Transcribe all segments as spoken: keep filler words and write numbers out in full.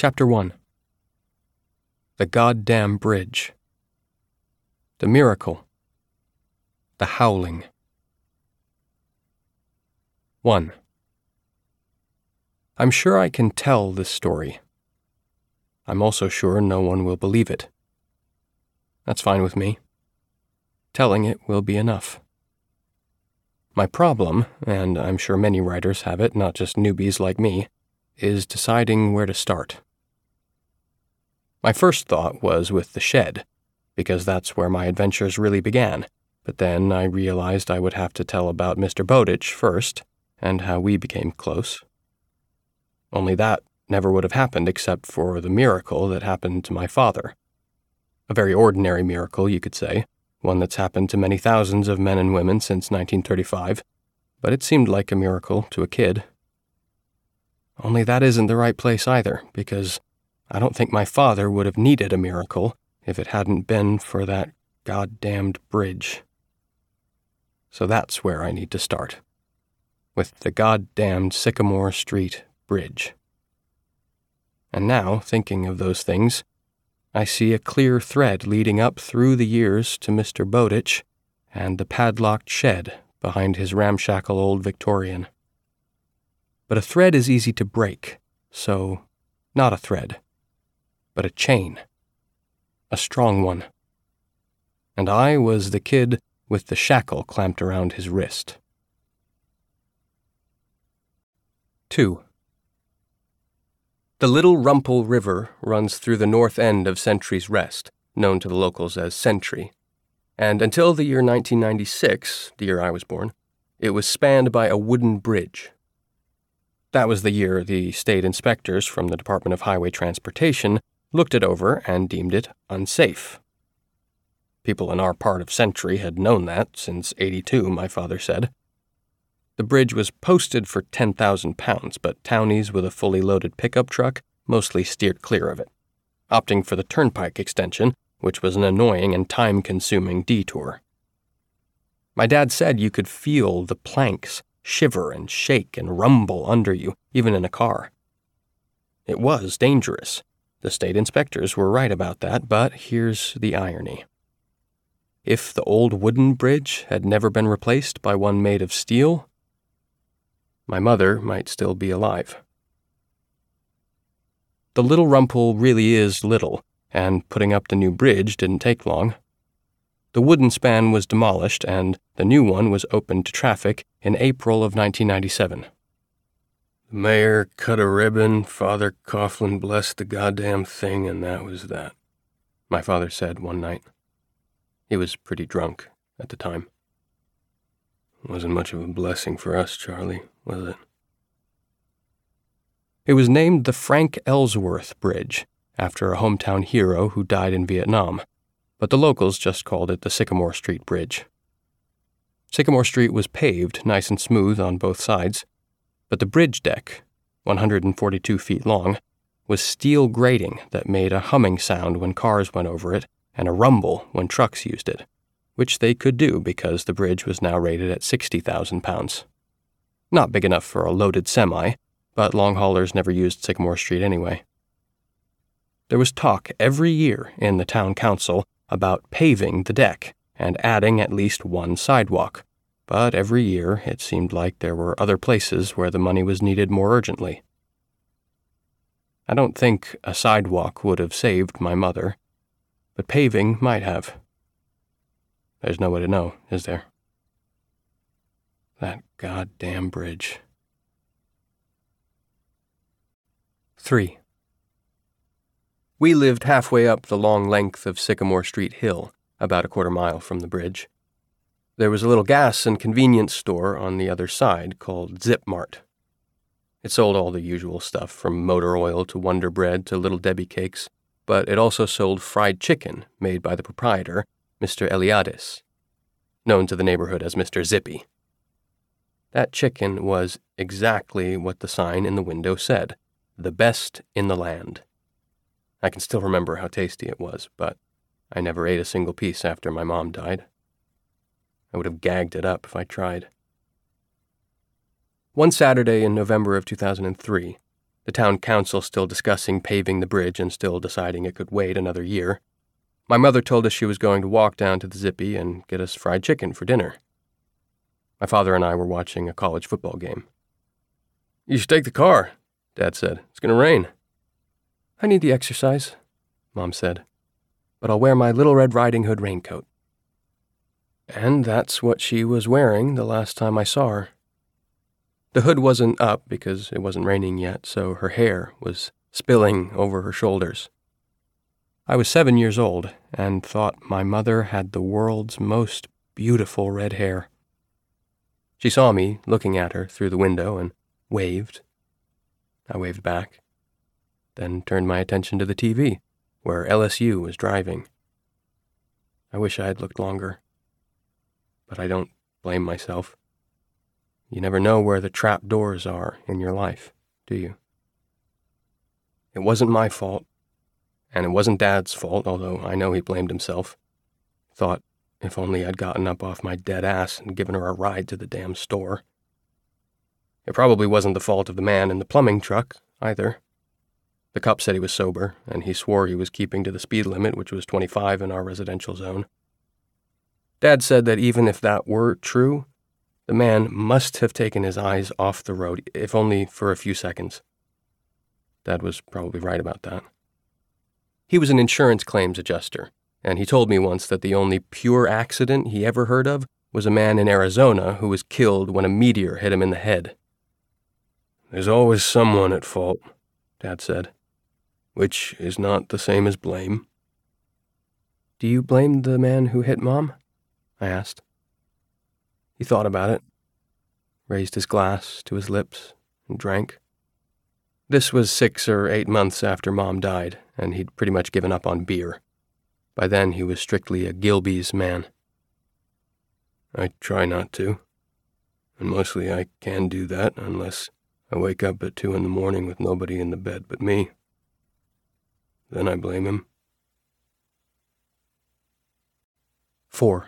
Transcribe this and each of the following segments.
Chapter one. The Goddamn Bridge. The Miracle. The Howling. one. I'm sure I can tell this story. I'm also sure no one will believe it. That's fine with me. Telling it will be enough. My problem, and I'm sure many writers have it, not just newbies like me, is deciding where to start. My first thought was with the shed, because that's where my adventures really began, but then I realized I would have to tell about Mister Bowditch first, and how we became close. Only that never would have happened except for the miracle that happened to my father. A very ordinary miracle, you could say, one that's happened to many thousands of men and women since nineteen thirty-five, but it seemed like a miracle to a kid. Only that isn't the right place either, because I don't think my father would have needed a miracle if it hadn't been for that goddamned bridge. So that's where I need to start, with the goddamned Sycamore Street Bridge. And now, thinking of those things, I see a clear thread leading up through the years to Mister Bowditch and the padlocked shed behind his ramshackle old Victorian. But a thread is easy to break, so not a thread, but a chain. A strong one. And I was the kid with the shackle clamped around his wrist. two. The Little Rumpel River runs through the north end of Sentry's Rest, known to the locals as Sentry, and until the year nineteen ninety-six, the year I was born, it was spanned by a wooden bridge. That was the year the state inspectors from the Department of Highway Transportation looked it over and deemed it unsafe. People in our part of Sentry had known that since eighty-two, my father said. The bridge was posted for ten thousand pounds, but townies with a fully loaded pickup truck mostly steered clear of it, opting for the turnpike extension, which was an annoying and time-consuming detour. My dad said you could feel the planks shiver and shake and rumble under you, even in a car. It was dangerous. The state inspectors were right about that, but here's the irony. If the old wooden bridge had never been replaced by one made of steel, my mother might still be alive. The Little Rumpel really is little, and putting up the new bridge didn't take long. The wooden span was demolished, and the new one was opened to traffic in April of nineteen ninety-seven. The mayor cut a ribbon, Father Coughlin blessed the goddamn thing, and that was that, my father said one night. He was pretty drunk at the time. Wasn't much of a blessing for us, Charlie, was it? It was named the Frank Ellsworth Bridge, after a hometown hero who died in Vietnam, but the locals just called it the Sycamore Street Bridge. Sycamore Street was paved nice and smooth on both sides, but the bridge deck, one hundred forty-two feet long, was steel grating that made a humming sound when cars went over it and a rumble when trucks used it, which they could do because the bridge was now rated at sixty thousand pounds. Not big enough for a loaded semi, but long haulers never used Sycamore Street anyway. There was talk every year in the town council about paving the deck and adding at least one sidewalk, but every year it seemed like there were other places where the money was needed more urgently. I don't think a sidewalk would have saved my mother, but paving might have. There's no way to know, is there? That goddamn bridge. three. We lived halfway up the long length of Sycamore Street Hill, about a quarter mile from the bridge. There was a little gas and convenience store on the other side called Zip Mart. It sold all the usual stuff, from motor oil to Wonder Bread to Little Debbie cakes, but it also sold fried chicken made by the proprietor, Mister Eliadis, known to the neighborhood as Mister Zippy. That chicken was exactly what the sign in the window said, the best in the land. I can still remember how tasty it was, but I never ate a single piece after my mom died. I would have gagged it up if I tried. One Saturday in November of two thousand three, the town council still discussing paving the bridge and still deciding it could wait another year, my mother told us she was going to walk down to the Zippy and get us fried chicken for dinner. My father and I were watching a college football game. "You should take the car," Dad said. "It's going to rain." "I need the exercise," Mom said, "but I'll wear my Little Red Riding Hood raincoat." And that's what she was wearing the last time I saw her. The hood wasn't up because it wasn't raining yet, so her hair was spilling over her shoulders. I was seven years old and thought my mother had the world's most beautiful red hair. She saw me looking at her through the window and waved. I waved back, then turned my attention to the T V, where L S U was driving. I wish I had looked longer, but I don't blame myself. You never know where the trap doors are in your life, do you? It wasn't my fault, and it wasn't Dad's fault, although I know he blamed himself. Thought, if only I'd gotten up off my dead ass and given her a ride to the damn store. It probably wasn't the fault of the man in the plumbing truck, either. The cop said he was sober, and he swore he was keeping to the speed limit, which was twenty-five in our residential zone. Dad said that even if that were true, the man must have taken his eyes off the road, if only for a few seconds. Dad was probably right about that. He was an insurance claims adjuster, and he told me once that the only pure accident he ever heard of was a man in Arizona who was killed when a meteor hit him in the head. "There's always someone at fault," Dad said, "which is not the same as blame." "Do you blame the man who hit Mom?" I asked. He thought about it, raised his glass to his lips, and drank. This was six or eight months after Mom died, and he'd pretty much given up on beer. By then, he was strictly a Gilbey's man. "I try not to, and mostly I can do that unless I wake up at two in the morning with nobody in the bed but me. Then I blame him." Four.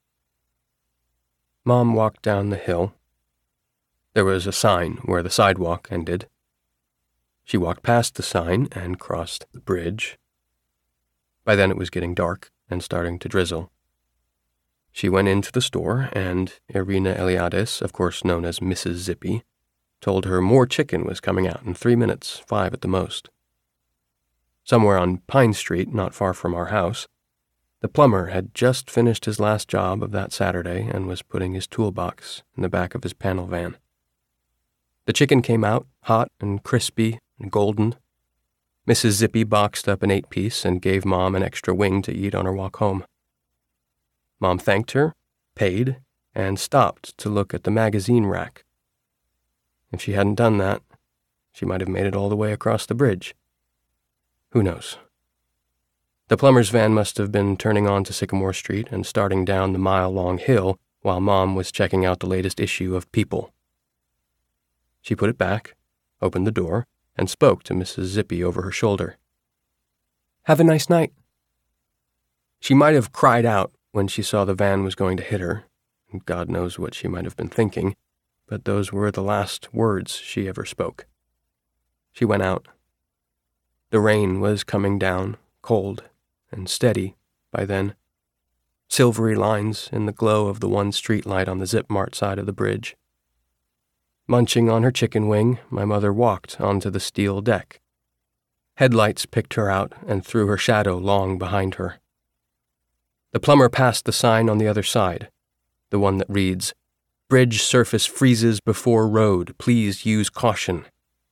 Mom walked down the hill. There was a sign where the sidewalk ended. She walked past the sign and crossed the bridge. By then it was getting dark and starting to drizzle. She went into the store, and Irina Eliades, of course known as Missus Zippy, told her more chicken was coming out in three minutes, five at the most. Somewhere on Pine Street, not far from our house, the plumber had just finished his last job of that Saturday and was putting his toolbox in the back of his panel van. The chicken came out, hot and crispy and golden. Missus Zippy boxed up an eight-piece and gave Mom an extra wing to eat on her walk home. Mom thanked her, paid, and stopped to look at the magazine rack. If she hadn't done that, she might have made it all the way across the bridge. Who knows? The plumber's van must have been turning on to Sycamore Street and starting down the mile-long hill while Mom was checking out the latest issue of People. She put it back, opened the door, and spoke to Missus Zippy over her shoulder. "Have a nice night." She might have cried out when she saw the van was going to hit her, and God knows what she might have been thinking, but those were the last words she ever spoke. She went out. The rain was coming down, cold and steady by then. Silvery lines in the glow of the one street light on the Zip Mart side of the bridge. Munching on her chicken wing, my mother walked onto the steel deck. Headlights picked her out and threw her shadow long behind her. The plumber passed the sign on the other side, the one that reads, "Bridge surface freezes before road. Please use caution."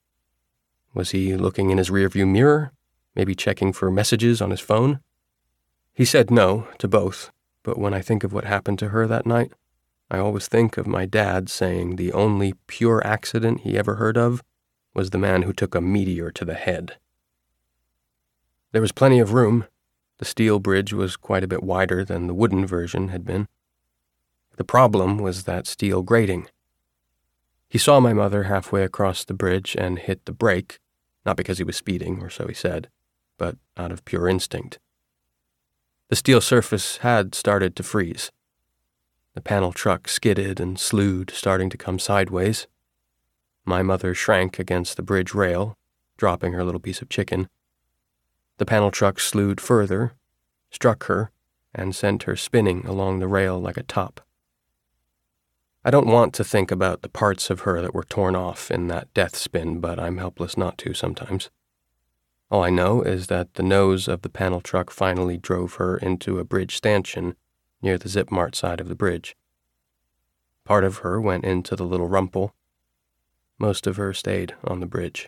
Was he looking in his rearview mirror? Maybe checking for messages on his phone? He said no to both, but when I think of what happened to her that night, I always think of my dad saying the only pure accident he ever heard of was the man who took a meteor to the head. There was plenty of room. The steel bridge was quite a bit wider than the wooden version had been. The problem was that steel grating. He saw my mother halfway across the bridge and hit the brake, not because he was speeding, or so he said, but out of pure instinct. The steel surface had started to freeze. The panel truck skidded and slewed, starting to come sideways. My mother shrank against the bridge rail, dropping her little piece of chicken. The panel truck slewed further, struck her, and sent her spinning along the rail like a top. I don't want to think about the parts of her that were torn off in that death spin, but I'm helpless not to sometimes. All I know is that the nose of the panel truck finally drove her into a bridge stanchion near the Zip Mart side of the bridge. Part of her went into the little rumple. Most of her stayed on the bridge.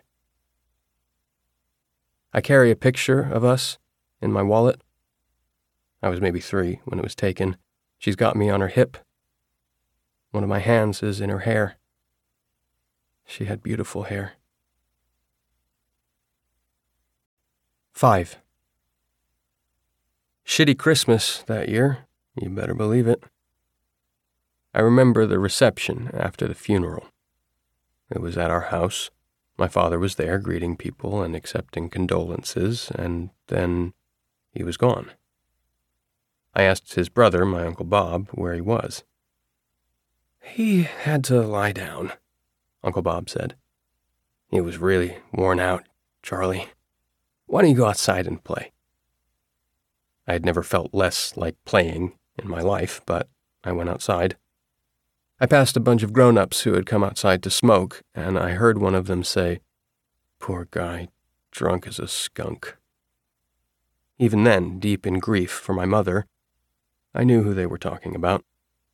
I carry a picture of us in my wallet. I was maybe three when it was taken. She's got me on her hip. One of my hands is in her hair. She had beautiful hair. Five. Shitty Christmas that year, you better believe it. I remember the reception after the funeral. It was at our house. My father was there greeting people and accepting condolences, and then he was gone. I asked his brother, my Uncle Bob, where he was. "He had to lie down," Uncle Bob said. "He was really worn out, Charlie. Why don't you go outside and play?" I had never felt less like playing in my life, but I went outside. I passed a bunch of grown-ups who had come outside to smoke, and I heard one of them say, "Poor guy, drunk as a skunk." Even then, deep in grief for my mother, I knew who they were talking about.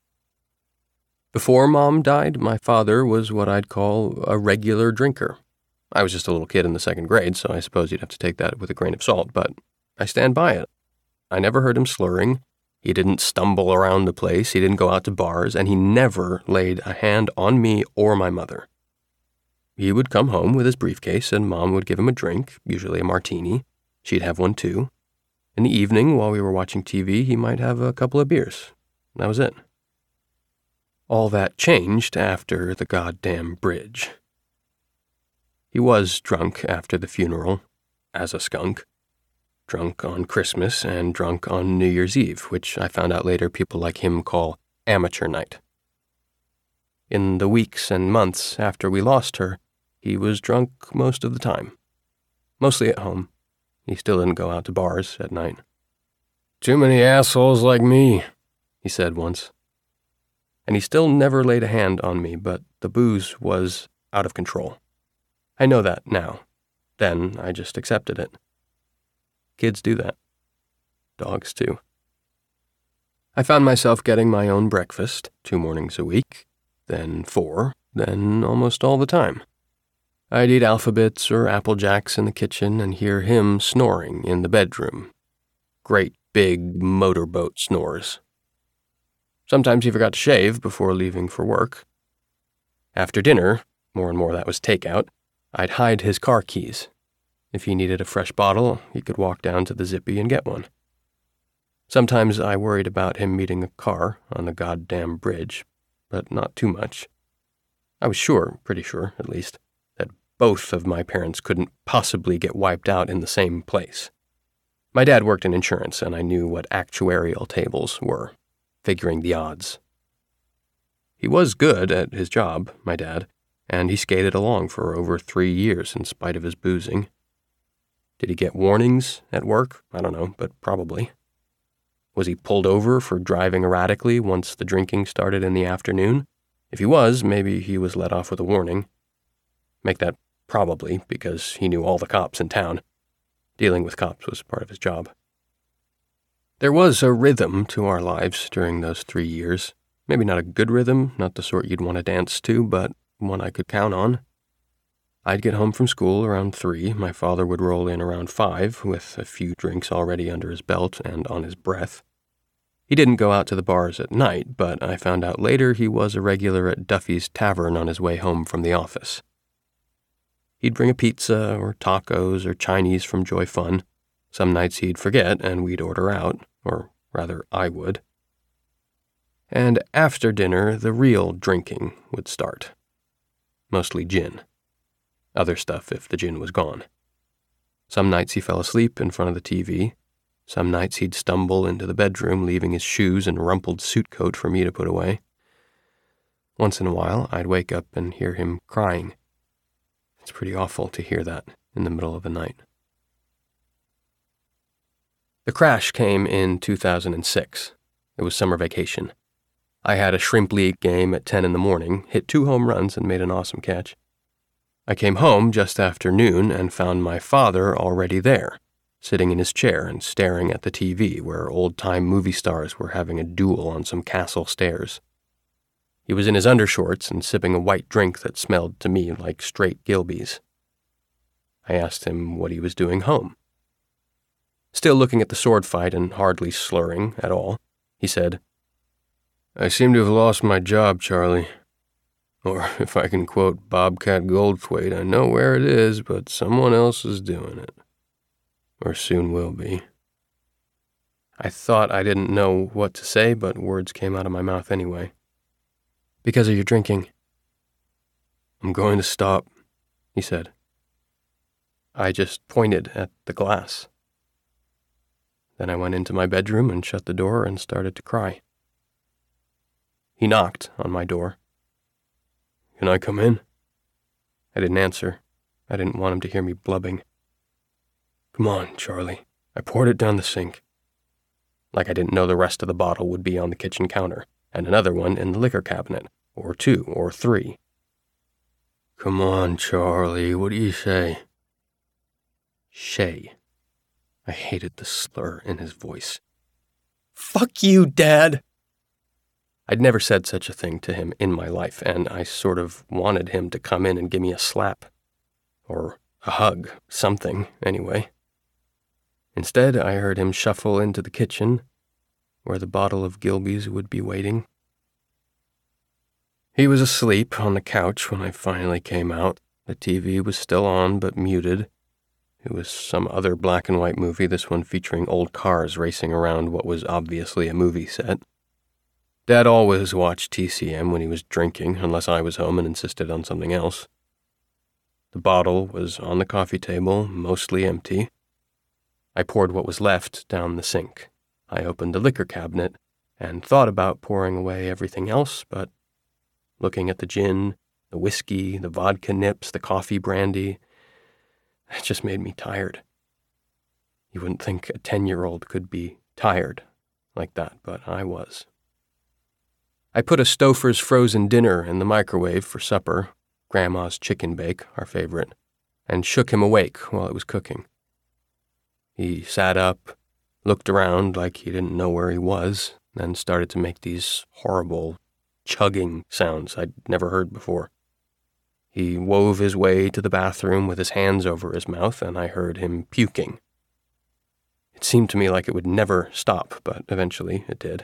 Before Mom died, my father was what I'd call a regular drinker. I was just a little kid in the second grade, so I suppose you'd have to take that with a grain of salt, but I stand by it. I never heard him slurring. He didn't stumble around the place, he didn't go out to bars, and he never laid a hand on me or my mother. He would come home with his briefcase, and Mom would give him a drink, usually a martini. She'd have one too. In the evening, while we were watching T V, he might have a couple of beers. That was it. All that changed after the goddamn bridge. He was drunk after the funeral, as a skunk. Drunk on Christmas and drunk on New Year's Eve, which I found out later people like him call amateur night. In the weeks and months after we lost her, he was drunk most of the time. Mostly at home. He still didn't go out to bars at night. "Too many assholes like me," he said once. And he still never laid a hand on me, but the booze was out of control. I know that now. Then I just accepted it. Kids do that. Dogs too. I found myself getting my own breakfast two mornings a week, then four, then almost all the time. I'd eat Alphabets or Apple Jacks in the kitchen and hear him snoring in the bedroom. Great big motorboat snores. Sometimes he forgot to shave before leaving for work. After dinner, more and more that was takeout, I'd hide his car keys. If he needed a fresh bottle, he could walk down to the Zippy and get one. Sometimes I worried about him meeting a car on the goddamn bridge, but not too much. I was sure, pretty sure at least, that both of my parents couldn't possibly get wiped out in the same place. My dad worked in insurance, and I knew what actuarial tables were, figuring the odds. He was good at his job, my dad, and he skated along for over three years in spite of his boozing. Did he get warnings at work? I don't know, but probably. Was he pulled over for driving erratically once the drinking started in the afternoon? If he was, maybe he was let off with a warning. Make that probably, because he knew all the cops in town. Dealing with cops was part of his job. There was a rhythm to our lives during those three years. Maybe not a good rhythm, not the sort you'd want to dance to, but one I could count on. I'd get home from school around three. My father would roll in around five, with a few drinks already under his belt and on his breath. He didn't go out to the bars at night, but I found out later he was a regular at Duffy's Tavern on his way home from the office. He'd bring a pizza or tacos or Chinese from Joy Fun. Some nights he'd forget and we'd order out, or rather I would. And after dinner, the real drinking would start. Mostly gin. Other stuff if the gin was gone. Some nights he fell asleep in front of the T V. Some nights he'd stumble into the bedroom, leaving his shoes and rumpled suit coat for me to put away. Once in a while, I'd wake up and hear him crying. It's pretty awful to hear that in the middle of the night. The crash came in two thousand six. It was summer vacation. I had a shrimp league game at ten in the morning, hit two home runs, and made an awesome catch. I came home just after noon and found my father already there, sitting in his chair and staring at the T V where old-time movie stars were having a duel on some castle stairs. He was in his undershorts and sipping a white drink that smelled to me like straight Gilbey's. I asked him what he was doing home. Still looking at the sword fight and hardly slurring at all, he said, "I seem to have lost my job, Charlie. Or, if I can quote Bobcat Goldthwait, I know where it is, but someone else is doing it. Or soon will be." I thought I didn't know what to say, but words came out of my mouth anyway. "Because of your drinking." "I'm going to stop," he said. I just pointed at the glass. Then I went into my bedroom and shut the door and started to cry. He knocked on my door. "Can I come in?" I didn't answer. I didn't want him to hear me blubbing. "Come on, Charlie. I poured it down the sink." Like I didn't know the rest of the bottle would be on the kitchen counter, and another one in the liquor cabinet, or two, or three. "Come on, Charlie, what do you say?" Shay. I hated the slur in his voice. "Fuck you, Dad!" I'd never said such a thing to him in my life, and I sort of wanted him to come in and give me a slap. Or a hug, something, anyway. Instead, I heard him shuffle into the kitchen, where the bottle of Gilbey's would be waiting. He was asleep on the couch when I finally came out. The T V was still on, but muted. It was some other black and white movie, this one featuring old cars racing around what was obviously a movie set. Dad always watched T C M when he was drinking, unless I was home and insisted on something else. The bottle was on the coffee table, mostly empty. I poured what was left down the sink. I opened the liquor cabinet and thought about pouring away everything else, but looking at the gin, the whiskey, the vodka nips, the coffee brandy, it just made me tired. You wouldn't think a ten-year-old could be tired like that, but I was. I put a Stouffer's frozen dinner in the microwave for supper, Grandma's chicken bake, our favorite, and shook him awake while it was cooking. He sat up, looked around like he didn't know where he was, then started to make these horrible chugging sounds I'd never heard before. He wove his way to the bathroom with his hands over his mouth, and I heard him puking. It seemed to me like it would never stop, but eventually it did.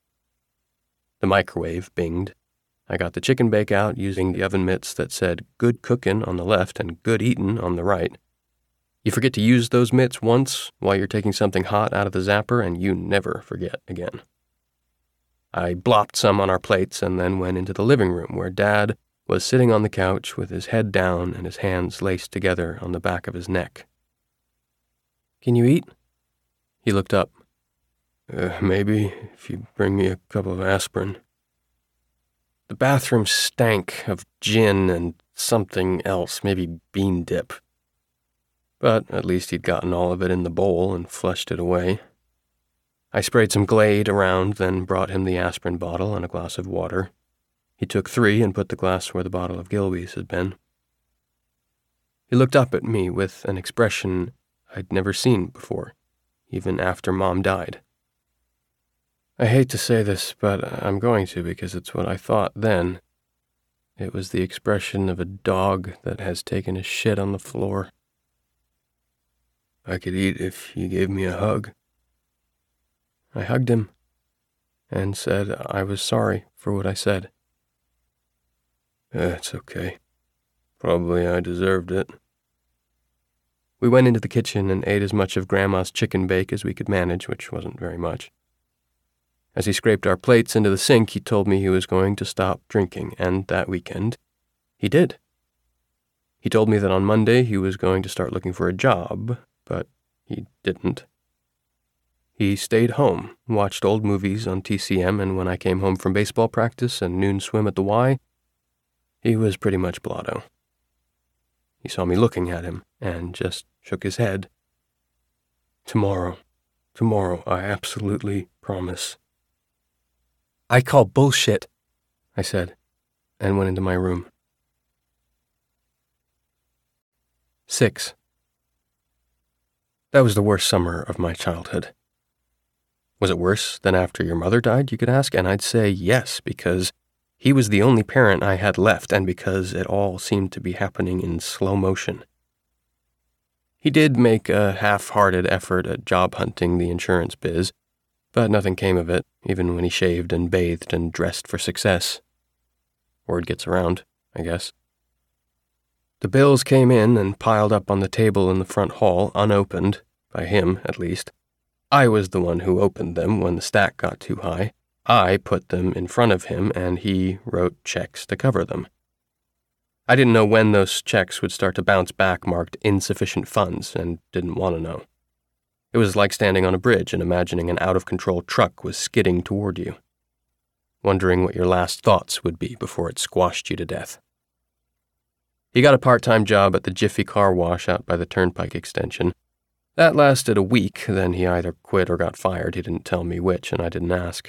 The microwave binged. I got the chicken bake out using the oven mitts that said "good cookin'" on the left and "good eatin'" on the right. You forget to use those mitts once while you're taking something hot out of the zapper, and you never forget again. I blopped some on our plates and then went into the living room where Dad was sitting on the couch with his head down and his hands laced together on the back of his neck. "Can you eat?" He looked up. Uh, maybe, if you bring me a cup of aspirin." The bathroom stank of gin and something else, maybe bean dip. But at least he'd gotten all of it in the bowl and flushed it away. I sprayed some Glade around, then brought him the aspirin bottle and a glass of water. He took three and put the glass where the bottle of Gilbey's had been. He looked up at me with an expression I'd never seen before, even after Mom died. I hate to say this, but I'm going to because it's what I thought then. It was the expression of a dog that has taken a shit on the floor. "I could eat if you gave me a hug." I hugged him and said I was sorry for what I said. "It's okay. Probably I deserved it." We went into the kitchen and ate as much of Grandma's chicken bake as we could manage, which wasn't very much. As he scraped our plates into the sink, he told me he was going to stop drinking, and that weekend, he did. He told me that on Monday he was going to start looking for a job, but he didn't. He stayed home, watched old movies on T C M, and when I came home from baseball practice and noon swim at the Y, he was pretty much blotto. He saw me looking at him and just shook his head. Tomorrow. Tomorrow, I absolutely promise. I call bullshit, I said, and went into my room. Six. That was the worst summer of my childhood. Was it worse than after your mother died, you could ask? And I'd say yes, because he was the only parent I had left, and because it all seemed to be happening in slow motion. He did make a half-hearted effort at job hunting the insurance biz, but nothing came of it, even when he shaved and bathed and dressed for success. Word gets around, I guess. The bills came in and piled up on the table in the front hall, unopened, by him at least. I was the one who opened them when the stack got too high. I put them in front of him, and he wrote checks to cover them. I didn't know when those checks would start to bounce back marked insufficient funds, and didn't want to know. It was like standing on a bridge and imagining an out-of-control truck was skidding toward you, wondering what your last thoughts would be before it squashed you to death. He got a part-time job at the Jiffy Car Wash out by the Turnpike extension. That lasted a week, then he either quit or got fired. He didn't tell me which, and I didn't ask.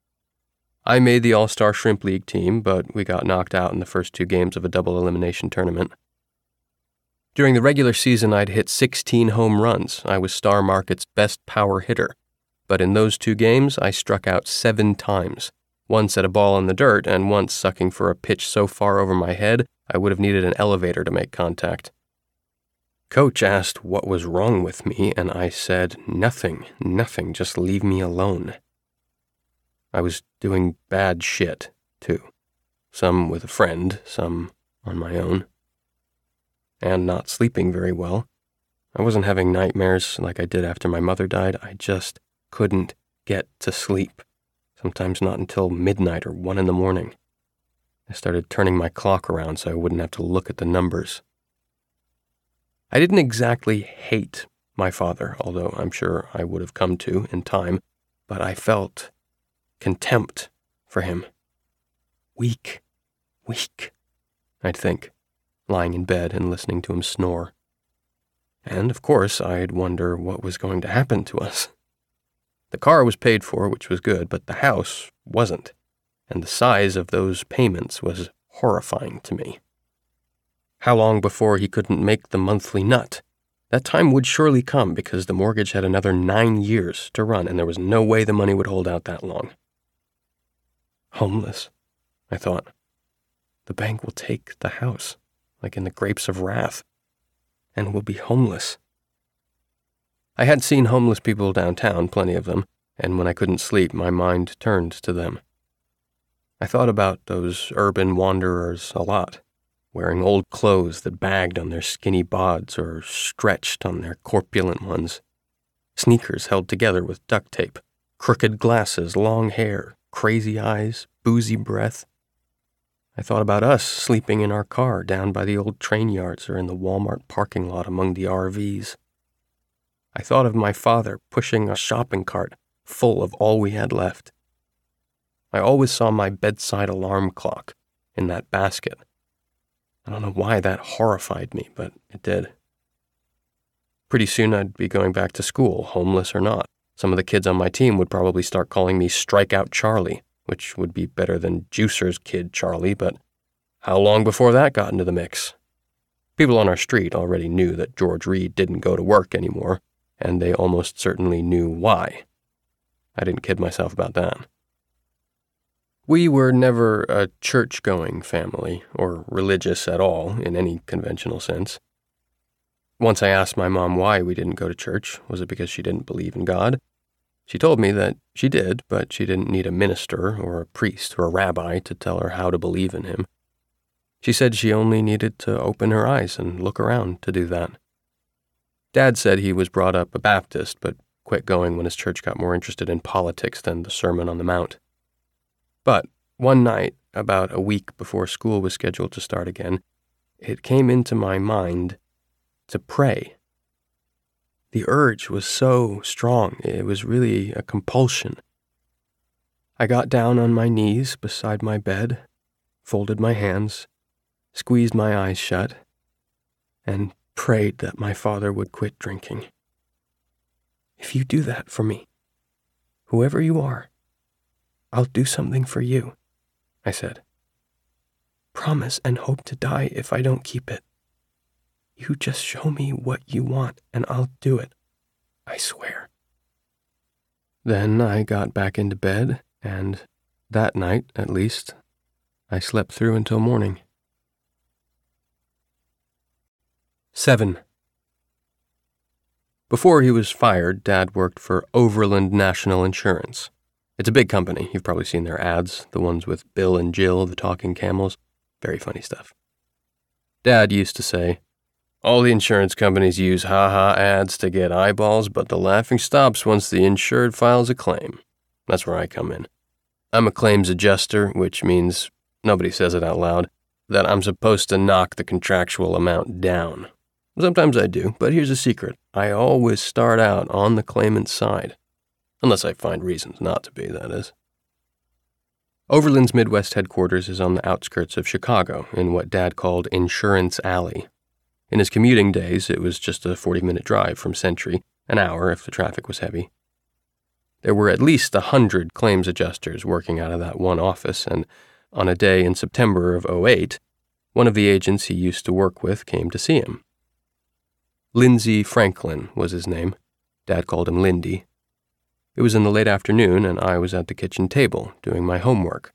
I made the All-Star Shrimp League team, but we got knocked out in the first two games of a double-elimination tournament. During the regular season, I'd hit sixteen home runs. I was Star Market's best power hitter. But in those two games, I struck out seven times. Once at a ball in the dirt, and once sucking for a pitch so far over my head, I would have needed an elevator to make contact. Coach asked what was wrong with me, and I said, nothing, nothing, just leave me alone. I was doing bad shit, too. Some with a friend, some on my own. And not sleeping very well. I wasn't having nightmares like I did after my mother died. I just couldn't get to sleep. Sometimes not until midnight or one in the morning. I started turning my clock around so I wouldn't have to look at the numbers. I didn't exactly hate my father, although I'm sure I would have come to in time, but I felt contempt for him. Weak, weak, I'd think, lying in bed and listening to him snore. And, of course, I'd wonder what was going to happen to us. The car was paid for, which was good, but the house wasn't, and the size of those payments was horrifying to me. How long before he couldn't make the monthly nut? That time would surely come because the mortgage had another nine years to run, and there was no way the money would hold out that long. Homeless, I thought. The bank will take the house, like in the Grapes of Wrath, and we'll be homeless. I had seen homeless people downtown, plenty of them, and when I couldn't sleep, my mind turned to them. I thought about those urban wanderers a lot, wearing old clothes that bagged on their skinny bods or stretched on their corpulent ones, sneakers held together with duct tape, crooked glasses, long hair, crazy eyes, boozy breath. I thought about us sleeping in our car down by the old train yards or in the Walmart parking lot among the R Vs. I thought of my father pushing a shopping cart full of all we had left. I always saw my bedside alarm clock in that basket. I don't know why that horrified me, but it did. Pretty soon I'd be going back to school, homeless or not. Some of the kids on my team would probably start calling me Strikeout Charlie, which would be better than Juicer's Kid Charlie, but how long before that got into the mix? People on our street already knew that George Reed didn't go to work anymore, and they almost certainly knew why. I didn't kid myself about that. We were never a church-going family, or religious at all, in any conventional sense. Once I asked my mom why we didn't go to church. Was it because she didn't believe in God? She told me that she did, but she didn't need a minister or a priest or a rabbi to tell her how to believe in him. She said she only needed to open her eyes and look around to do that. Dad said he was brought up a Baptist, but quit going when his church got more interested in politics than the Sermon on the Mount. But one night, about a week before school was scheduled to start again, it came into my mind to pray. The urge was so strong, it was really a compulsion. I got down on my knees beside my bed, folded my hands, squeezed my eyes shut, and prayed that my father would quit drinking. If you do that for me, whoever you are, I'll do something for you, I said. Promise and hope to die if I don't keep it. You just show me what you want and I'll do it, I swear. Then I got back into bed, and that night, at least, I slept through until morning. Seven. Before he was fired, Dad worked for Overland National Insurance. It's a big company. You've probably seen their ads, the ones with Bill and Jill, the talking camels. Very funny stuff. Dad used to say, all the insurance companies use ha-ha ads to get eyeballs, but the laughing stops once the insured files a claim. That's where I come in. I'm a claims adjuster, which means, nobody says it out loud, that I'm supposed to knock the contractual amount down. Sometimes I do, but here's a secret. I always start out on the claimant's side. Unless I find reasons not to be, that is. Overland's Midwest headquarters is on the outskirts of Chicago, in what Dad called Insurance Alley. In his commuting days, it was just a forty-minute drive from Century, an hour if the traffic was heavy. There were at least a hundred claims adjusters working out of that one office, and on a day in September of oh eight, one of the agents he used to work with came to see him. Lindsay Franklin was his name. Dad called him Lindy. It was in the late afternoon, and I was at the kitchen table doing my homework.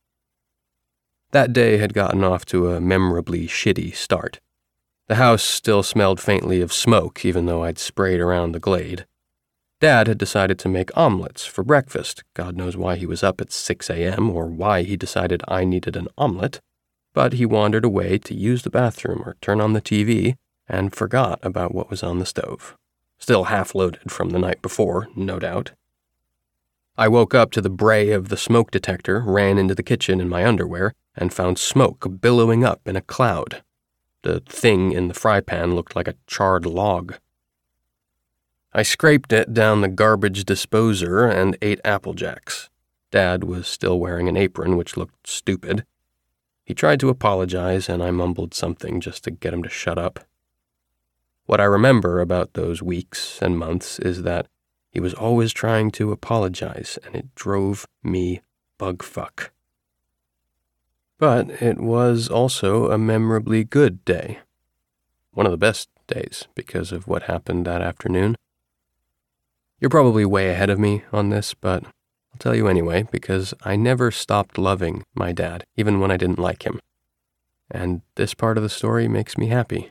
That day had gotten off to a memorably shitty start. The house still smelled faintly of smoke, even though I'd sprayed around the glade. Dad had decided to make omelets for breakfast. God knows why he was up at six a.m. or why he decided I needed an omelet, but he wandered away to use the bathroom or turn on the T V and forgot about what was on the stove. Still half-loaded from the night before, no doubt. I woke up to the bray of the smoke detector, ran into the kitchen in my underwear, and found smoke billowing up in a cloud. The thing in the fry pan looked like a charred log. I scraped it down the garbage disposer and ate Apple Jacks. Dad was still wearing an apron, which looked stupid. He tried to apologize, and I mumbled something just to get him to shut up. What I remember about those weeks and months is that he was always trying to apologize, and it drove me bugfuck. But it was also a memorably good day. One of the best days because of what happened that afternoon. You're probably way ahead of me on this, but I'll tell you anyway, because I never stopped loving my dad, even when I didn't like him. And this part of the story makes me happy.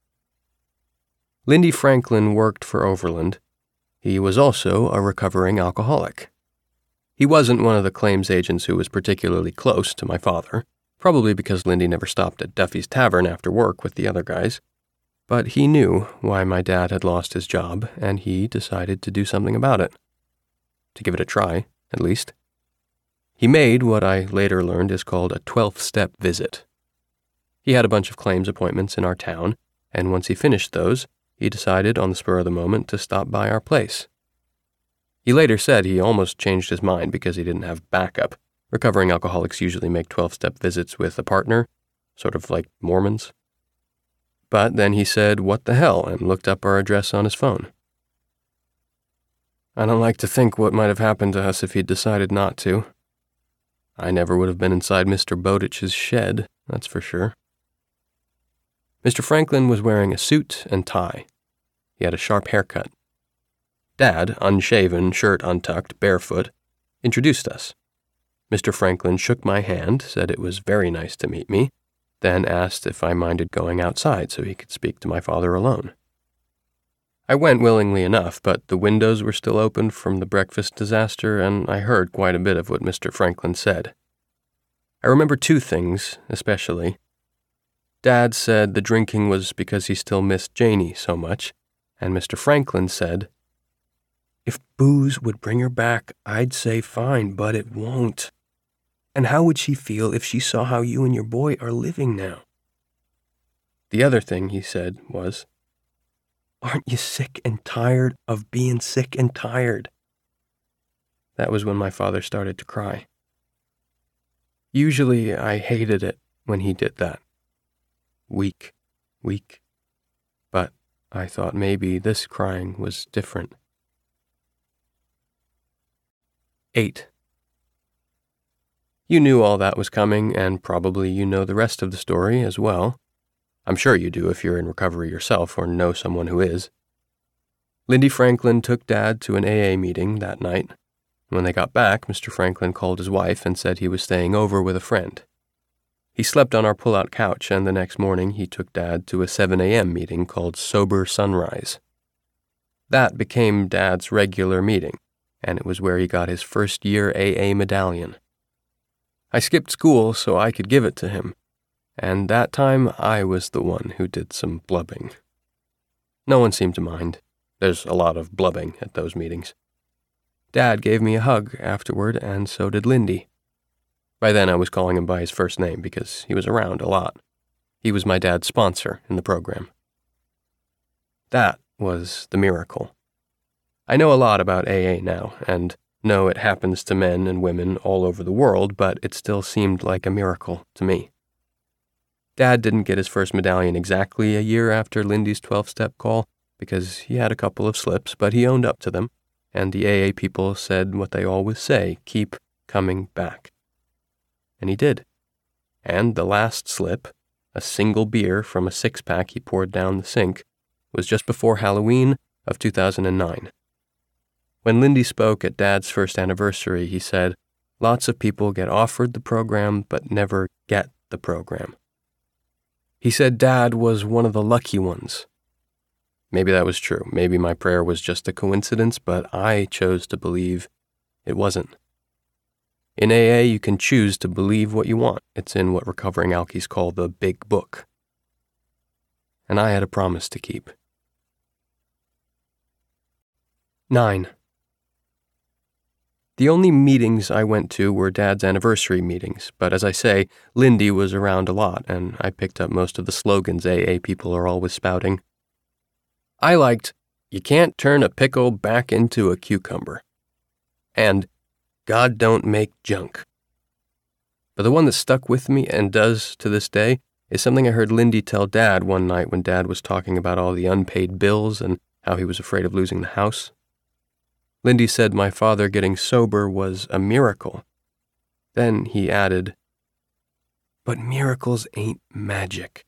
Lindy Franklin worked for Overland. He was also a recovering alcoholic. He wasn't one of the claims agents who was particularly close to my father, probably because Lindy never stopped at Duffy's Tavern after work with the other guys. But he knew why my dad had lost his job, and he decided to do something about it. To give it a try, at least. He made what I later learned is called a twelfth-step visit. He had a bunch of claims appointments in our town, and once he finished those, he decided on the spur of the moment to stop by our place. He later said he almost changed his mind because he didn't have backup. Recovering alcoholics usually make twelve-step visits with a partner, sort of like Mormons. But then he said, what the hell, and looked up our address on his phone. I don't like to think what might have happened to us if he'd decided not to. I never would have been inside Mister Bowditch's shed, that's for sure. Mister Franklin was wearing a suit and tie. He had a sharp haircut. Dad, unshaven, shirt untucked, barefoot, introduced us. Mister Franklin shook my hand, said it was very nice to meet me, then asked if I minded going outside so he could speak to my father alone. I went willingly enough, but the windows were still open from the breakfast disaster, and I heard quite a bit of what Mister Franklin said. I remember two things, especially. Dad said the drinking was because he still missed Janie so much, and Mister Franklin said, "If booze would bring her back, I'd say fine, but it won't. And how would she feel if she saw how you and your boy are living now?" The other thing he said was, "Aren't you sick and tired of being sick and tired?" That was when my father started to cry. Usually I hated it when he did that. Weak, weak, I thought maybe this crying was different. Eight. You knew all that was coming, and probably you know the rest of the story as well. I'm sure you do if you're in recovery yourself or know someone who is. Lindy Franklin took Dad to an A A meeting that night. When they got back, Mister Franklin called his wife and said he was staying over with a friend. He slept on our pull-out couch, and the next morning he took Dad to a seven a.m. meeting called Sober Sunrise. That became Dad's regular meeting, and it was where he got his first-year A A medallion. I skipped school so I could give it to him, and that time I was the one who did some blubbing. No one seemed to mind. There's a lot of blubbing at those meetings. Dad gave me a hug afterward, and so did Lindy. By then I was calling him by his first name because he was around a lot. He was my dad's sponsor in the program. That was the miracle. I know a lot about A A now, and know it happens to men and women all over the world, but it still seemed like a miracle to me. Dad didn't get his first medallion exactly a year after Lindy's twelve-step call, because he had a couple of slips, but he owned up to them, and the A A people said what they always say, keep coming back. And he did. And the last slip, a single beer from a six-pack he poured down the sink, was just before Halloween of two thousand nine. When Lindy spoke at Dad's first anniversary, he said, lots of people get offered the program but never get the program. He said Dad was one of the lucky ones. Maybe that was true. Maybe my prayer was just a coincidence, but I chose to believe it wasn't. In A A, you can choose to believe what you want. It's in what recovering alkies call the Big Book. And I had a promise to keep. Nine. The only meetings I went to were Dad's anniversary meetings, but as I say, Lindy was around a lot, and I picked up most of the slogans A A people are always spouting. I liked, you can't turn a pickle back into a cucumber, and God don't make junk. But the one that stuck with me and does to this day is something I heard Lindy tell Dad one night when Dad was talking about all the unpaid bills and how he was afraid of losing the house. Lindy said my father getting sober was a miracle. Then he added, but miracles ain't magic.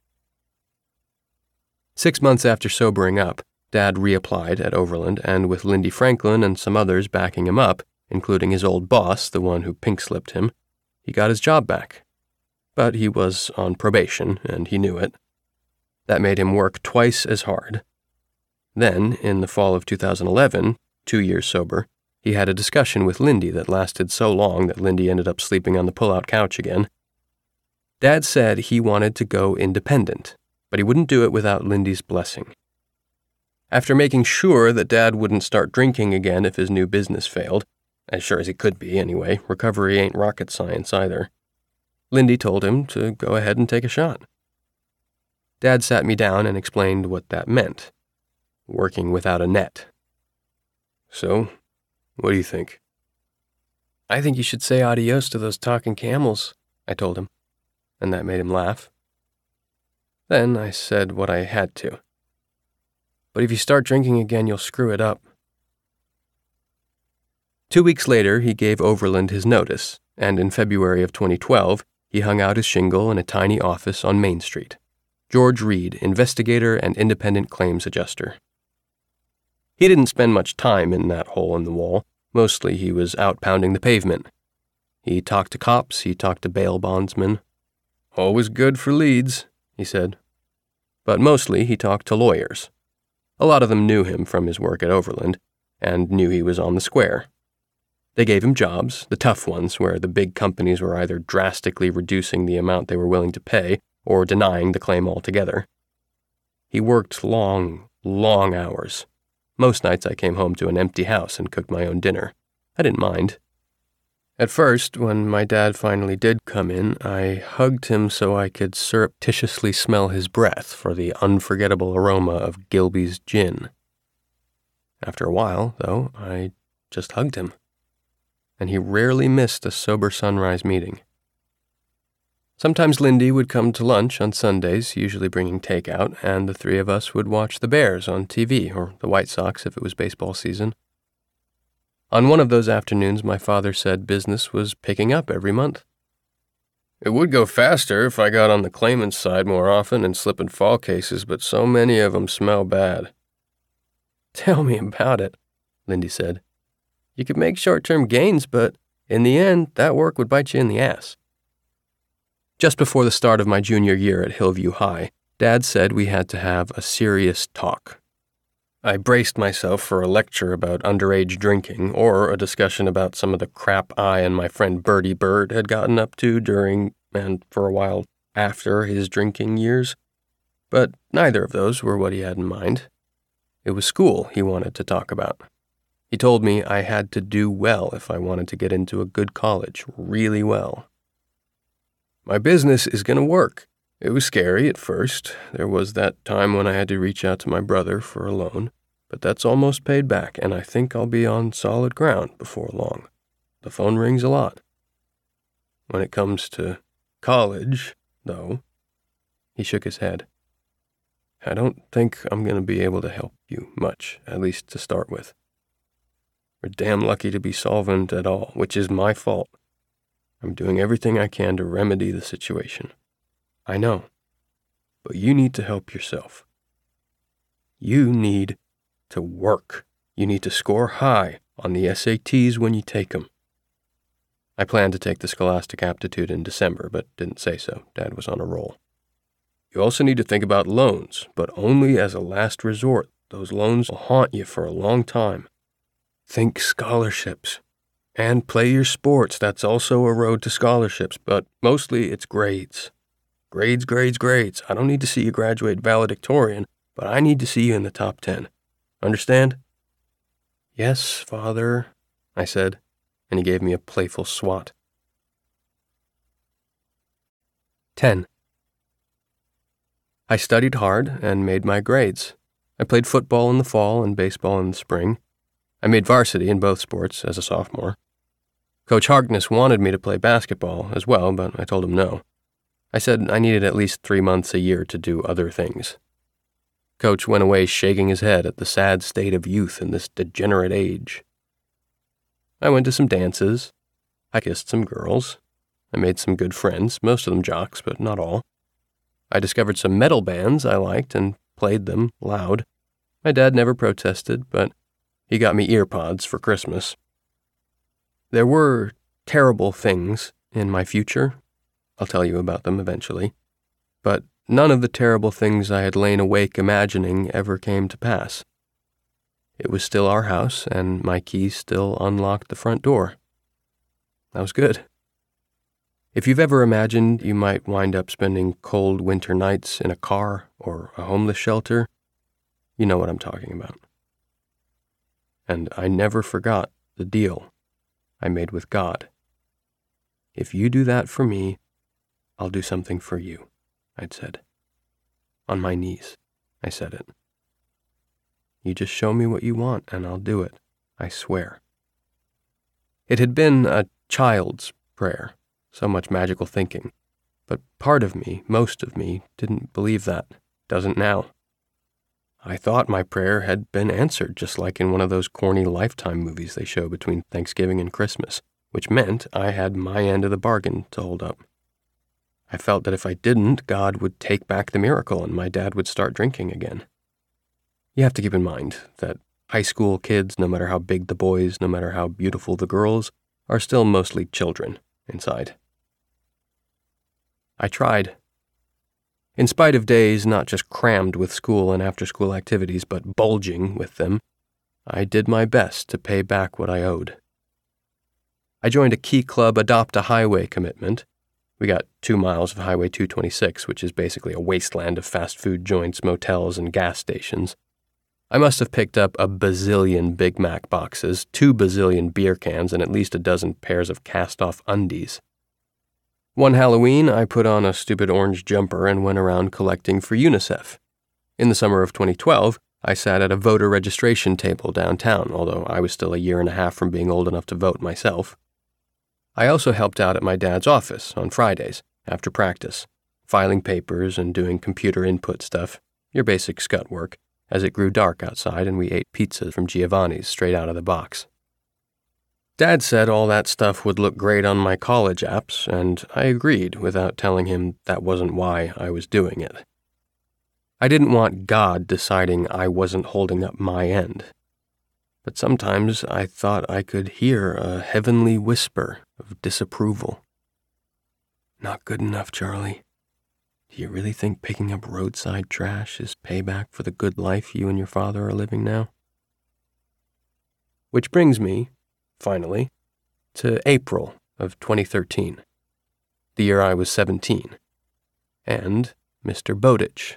Six months after sobering up, Dad reapplied at Overland, and with Lindy Franklin and some others backing him up, including his old boss, the one who pink-slipped him, he got his job back. But he was on probation, and he knew it. That made him work twice as hard. Then, in the fall of two thousand eleven, two years sober, he had a discussion with Lindy that lasted so long that Lindy ended up sleeping on the pull-out couch again. Dad said he wanted to go independent, but he wouldn't do it without Lindy's blessing. After making sure that Dad wouldn't start drinking again if his new business failed, as sure as he could be anyway, recovery ain't rocket science either, Lindy told him to go ahead and take a shot. Dad sat me down and explained what that meant, working without a net. So, what do you think? I think you should say adios to those talking camels, I told him, and that made him laugh. Then I said what I had to. But if you start drinking again, you'll screw it up. Two weeks later, he gave Overland his notice, and in February of twenty twelve, he hung out his shingle in a tiny office on Main Street. George Reed, investigator and independent claims adjuster. He didn't spend much time in that hole in the wall. Mostly he was out pounding the pavement. He talked to cops, he talked to bail bondsmen. Always good for leads, he said. But mostly he talked to lawyers. A lot of them knew him from his work at Overland, and knew he was on the square. They gave him jobs, the tough ones, where the big companies were either drastically reducing the amount they were willing to pay or denying the claim altogether. He worked long, long hours. Most nights I came home to an empty house and cooked my own dinner. I didn't mind. At first, when my dad finally did come in, I hugged him so I could surreptitiously smell his breath for the unforgettable aroma of Gilby's gin. After a while, though, I just hugged him. And he rarely missed a Sober Sunrise meeting. Sometimes Lindy would come to lunch on Sundays, usually bringing takeout, and the three of us would watch the Bears on T V, or the White Sox if it was baseball season. On one of those afternoons, my father said business was picking up every month. It would go faster if I got on the claimant's side more often and slip and fall cases, but so many of them smell bad. Tell me about it, Lindy said. You could make short-term gains, but in the end, that work would bite you in the ass. Just before the start of my junior year at Hillview High, Dad said we had to have a serious talk. I braced myself for a lecture about underage drinking or a discussion about some of the crap I and my friend Bertie Bird had gotten up to during, and for a while after, his drinking years. But neither of those were what he had in mind. It was school he wanted to talk about. He told me I had to do well if I wanted to get into a good college, really well. My business is going to work. It was scary at first. There was that time when I had to reach out to my brother for a loan, but that's almost paid back, and I think I'll be on solid ground before long. The phone rings a lot. When it comes to college, though, he shook his head. I don't think I'm going to be able to help you much, at least to start with. We're damn lucky to be solvent at all, which is my fault. I'm doing everything I can to remedy the situation. I know, but you need to help yourself. You need to work. You need to score high on the S A Ts when you take them. I planned to take the Scholastic Aptitude in December, but didn't say so. Dad was on a roll. You also need to think about loans, but only as a last resort. Those loans will haunt you for a long time. Think scholarships. And play your sports. That's also a road to scholarships, but mostly it's grades. Grades, grades, grades. I don't need to see you graduate valedictorian, but I need to see you in the top ten. Understand? Yes, Father, I said, and he gave me a playful swat. ten. I studied hard and made my grades. I played football in the fall and baseball in the spring. I made varsity in both sports as a sophomore. Coach Harkness wanted me to play basketball as well, but I told him no. I said I needed at least three months a year to do other things. Coach went away shaking his head at the sad state of youth in this degenerate age. I went to some dances. I kissed some girls. I made some good friends, most of them jocks, but not all. I discovered some metal bands I liked and played them loud. My dad never protested, but he got me ear pods for Christmas. There were terrible things in my future. I'll tell you about them eventually. But none of the terrible things I had lain awake imagining ever came to pass. It was still our house, and my key still unlocked the front door. That was good. If you've ever imagined you might wind up spending cold winter nights in a car or a homeless shelter, you know what I'm talking about. And I never forgot the deal I made with God. If you do that for me, I'll do something for you, I'd said. On my knees, I said it. You just show me what you want, and I'll do it, I swear. It had been a child's prayer, so much magical thinking, but part of me, most of me, didn't believe that, doesn't now. I thought my prayer had been answered, just like in one of those corny Lifetime movies they show between Thanksgiving and Christmas, which meant I had my end of the bargain to hold up. I felt that if I didn't, God would take back the miracle and my dad would start drinking again. You have to keep in mind that high school kids, no matter how big the boys, no matter how beautiful the girls, are still mostly children inside. I tried. In spite of days not just crammed with school and after-school activities, but bulging with them, I did my best to pay back what I owed. I joined a Key Club Adopt a Highway commitment. We got two miles of Highway two twenty-six, which is basically a wasteland of fast food joints, motels, and gas stations. I must have picked up a bazillion Big Mac boxes, two bazillion beer cans, and at least a dozen pairs of cast-off undies. One Halloween, I put on a stupid orange jumper and went around collecting for UNICEF. In the summer of twenty twelve, I sat at a voter registration table downtown, although I was still a year and a half from being old enough to vote myself. I also helped out at my dad's office on Fridays, after practice, filing papers and doing computer input stuff, your basic scut work, as it grew dark outside and we ate pizza from Giovanni's straight out of the box. Dad said all that stuff would look great on my college apps, and I agreed without telling him that wasn't why I was doing it. I didn't want God deciding I wasn't holding up my end. But sometimes I thought I could hear a heavenly whisper of disapproval. Not good enough, Charlie. Do you really think picking up roadside trash is payback for the good life you and your father are living now? Which brings me, finally, to April of twenty thirteen, the year I was seventeen, and Mister Bowditch.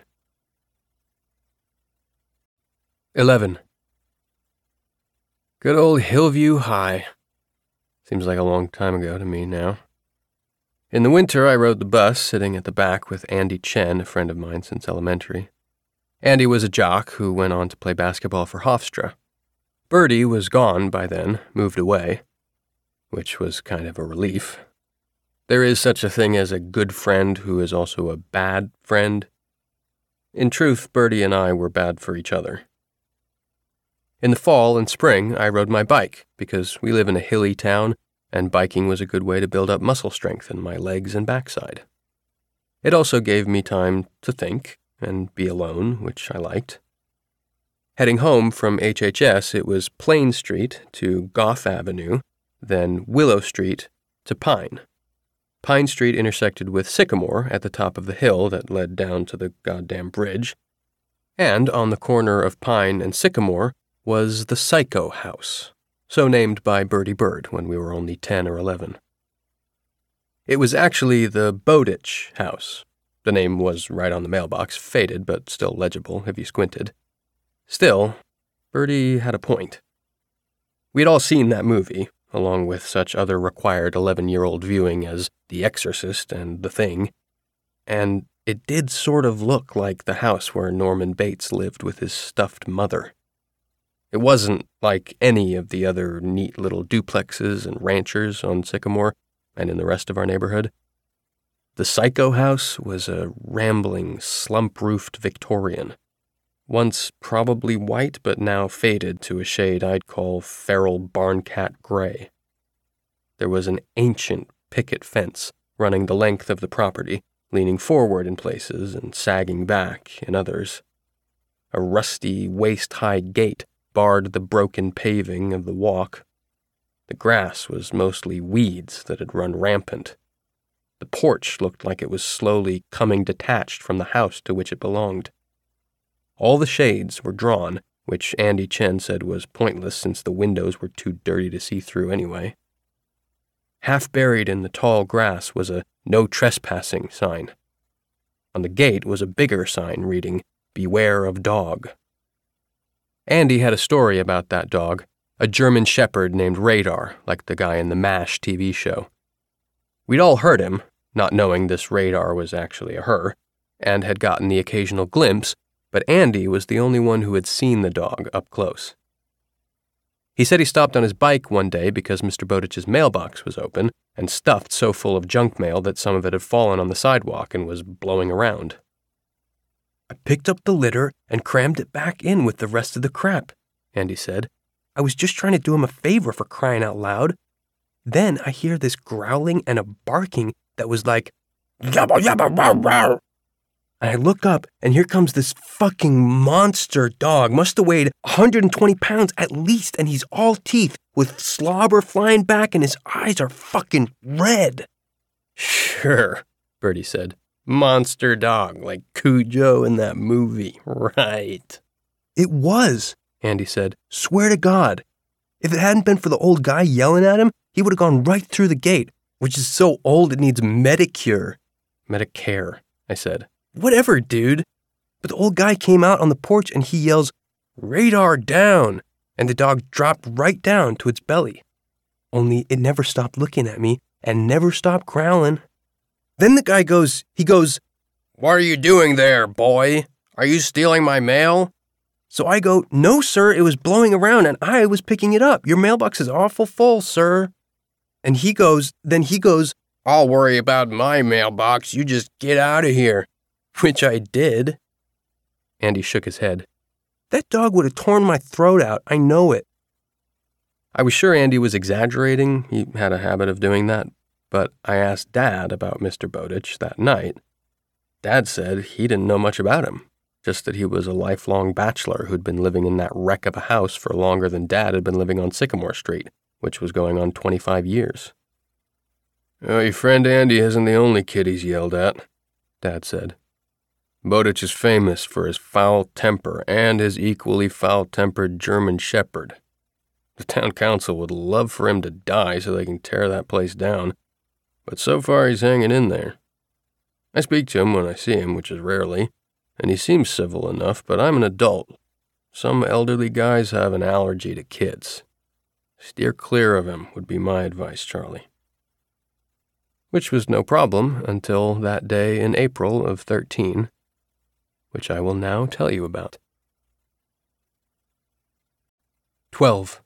eleven. Good old Hillview High. Seems like a long time ago to me now. In the winter, I rode the bus, sitting at the back with Andy Chen, a friend of mine since elementary. Andy was a jock who went on to play basketball for Hofstra. Bertie was gone by then, moved away, which was kind of a relief. There is such a thing as a good friend who is also a bad friend. In truth, Bertie and I were bad for each other. In the fall and spring, I rode my bike, because we live in a hilly town, and biking was a good way to build up muscle strength in my legs and backside. It also gave me time to think and be alone, which I liked. Heading home from H H S, it was Plain Street to Gough Avenue, then Willow Street to Pine. Pine Street intersected with Sycamore at the top of the hill that led down to the goddamn bridge, and on the corner of Pine and Sycamore was the Psycho House, so named by Bertie Bird when we were only ten or eleven. It was actually the Bowditch House. The name was right on the mailbox, faded but still legible if you squinted. Still, Bertie had a point. We'd all seen that movie, along with such other required eleven-year-old viewing as The Exorcist and The Thing, and it did sort of look like the house where Norman Bates lived with his stuffed mother. It wasn't like any of the other neat little duplexes and ranchers on Sycamore and in the rest of our neighborhood. The Psycho House was a rambling, slump-roofed Victorian, once probably white but now faded to a shade I'd call feral barn-cat gray. There was an ancient picket fence running the length of the property, leaning forward in places and sagging back in others. A rusty, waist-high gate barred the broken paving of the walk. The grass was mostly weeds that had run rampant. The porch looked like it was slowly coming detached from the house to which it belonged. All the shades were drawn, which Andy Chen said was pointless since the windows were too dirty to see through anyway. Half buried in the tall grass was a no trespassing sign. On the gate was a bigger sign reading, Beware of Dog. Andy had a story about that dog, a German shepherd named Radar, like the guy in the MASH T V show. We'd all heard him, not knowing this Radar was actually a her, and had gotten the occasional glimpse, but Andy was the only one who had seen the dog up close. He said he stopped on his bike one day because Mister Bowditch's mailbox was open and stuffed so full of junk mail that some of it had fallen on the sidewalk and was blowing around. I picked up the litter and crammed it back in with the rest of the crap, Andy said. I was just trying to do him a favor for crying out loud. Then I hear this growling and a barking that was like, yabba yabba wow wow. And I look up, and here comes this fucking monster dog. Must have weighed one hundred twenty pounds at least, and he's all teeth, with slobber flying back, and his eyes are fucking red. Sure, Bertie said. Monster dog, like Cujo in that movie, right? It was, Andy said. Swear to God. If it hadn't been for the old guy yelling at him, he would have gone right through the gate, which is so old it needs Medicare. Medicare, I said. Whatever, dude. But the old guy came out on the porch and he yells, Radar down, and the dog dropped right down to its belly. Only it never stopped looking at me and never stopped growling. Then the guy goes, he goes, What are you doing there, boy? Are you stealing my mail? So I go, No, sir, it was blowing around and I was picking it up. Your mailbox is awful full, sir. And he goes, then he goes, I'll worry about my mailbox, you just get out of here. Which I did. Andy shook his head. That dog would have torn my throat out, I know it. I was sure Andy was exaggerating, he had a habit of doing that, but I asked Dad about Mister Bowditch that night. Dad said he didn't know much about him, just that he was a lifelong bachelor who'd been living in that wreck of a house for longer than Dad had been living on Sycamore Street, which was going on twenty-five years. Oh, your friend Andy isn't the only kid he's yelled at, Dad said. Bowditch is famous for his foul temper and his equally foul-tempered German Shepherd. The town council would love for him to die so they can tear that place down, but so far he's hanging in there. I speak to him when I see him, which is rarely, and he seems civil enough, but I'm an adult. Some elderly guys have an allergy to kids. Steer clear of him would be my advice, Charlie. Which was no problem until that day in April of thirteen, which I will now tell you about. twelve.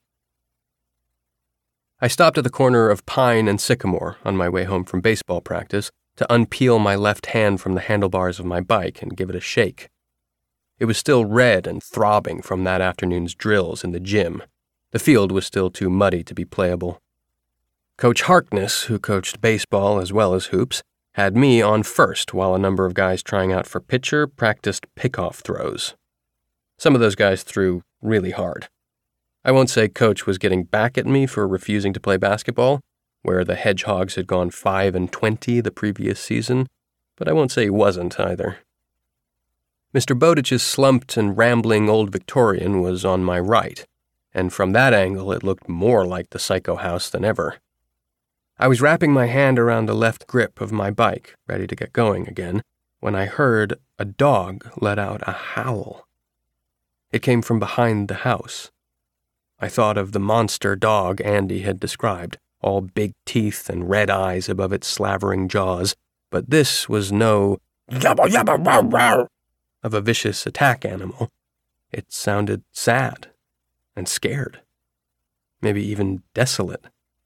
I stopped at the corner of Pine and Sycamore on my way home from baseball practice to unpeel my left hand from the handlebars of my bike and give it a shake. It was still red and throbbing from that afternoon's drills in the gym. The field was still too muddy to be playable. Coach Harkness, who coached baseball as well as hoops, had me on first while a number of guys trying out for pitcher practiced pickoff throws. Some of those guys threw really hard. I won't say Coach was getting back at me for refusing to play basketball, where the Hedgehogs had gone five and twenty the previous season, but I won't say he wasn't either. Mister Bowditch's slumped and rambling old Victorian was on my right, and from that angle it looked more like the Psycho House than ever. I was wrapping my hand around the left grip of my bike, ready to get going again, when I heard a dog let out a howl. It came from behind the house. I thought of the monster dog Andy had described, all big teeth and red eyes above its slavering jaws, but this was no yabba yabba wow wow of a vicious attack animal. It sounded sad and scared, maybe even desolate.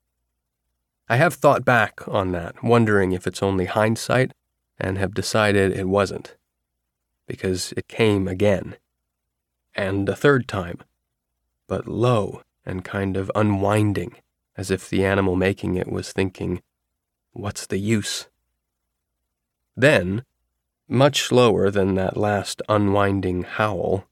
I have thought back on that, wondering if it's only hindsight, and have decided it wasn't, because it came again, and a third time, but low and kind of unwinding, as if the animal making it was thinking, what's the use? Then, much slower than that last unwinding howl,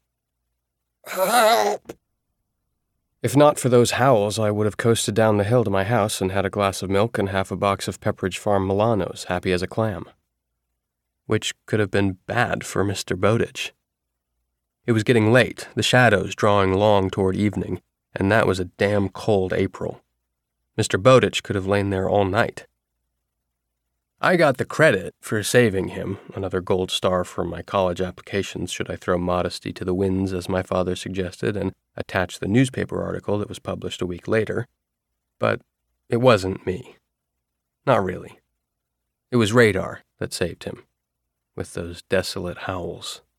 help! If not for those howls, I would have coasted down the hill to my house and had a glass of milk and half a box of Pepperidge Farm Milanos, happy as a clam. Which could have been bad for Mister Bowditch. It was getting late, the shadows drawing long toward evening, and that was a damn cold April. Mister Bowditch could have lain there all night. I got the credit for saving him, another gold star for my college applications should I throw modesty to the winds as my father suggested and attach the newspaper article that was published a week later. But it wasn't me. Not really. It was Radar that saved him, with those desolate howls.